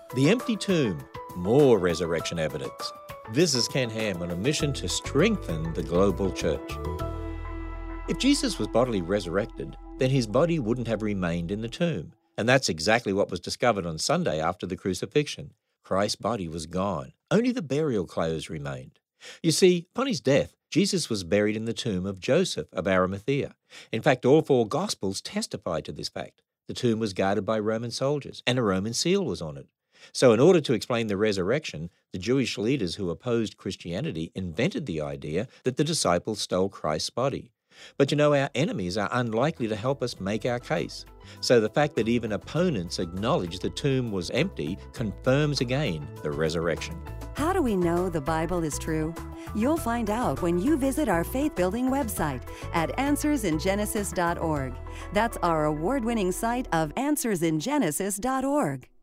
The empty tomb, more resurrection evidence. This is Ken Ham on a mission to strengthen the global church. If Jesus was bodily resurrected, then his body wouldn't have remained in the tomb. And that's exactly what was discovered on Sunday after the crucifixion. Christ's body was gone. Only the burial clothes remained. You see, upon his death, Jesus was buried in the tomb of Joseph of Arimathea. In fact, all four Gospels testify to this fact. The tomb was guarded by Roman soldiers, and a Roman seal was on it. So in order to explain the resurrection, the Jewish leaders who opposed Christianity invented the idea that the disciples stole Christ's body. But you know, our enemies are unlikely to help us make our case. So the fact that even opponents acknowledge the tomb was empty confirms again the resurrection. How do we know the Bible is true? You'll find out when you visit our faith-building website at AnswersInGenesis.org. That's our award-winning site of AnswersInGenesis.org.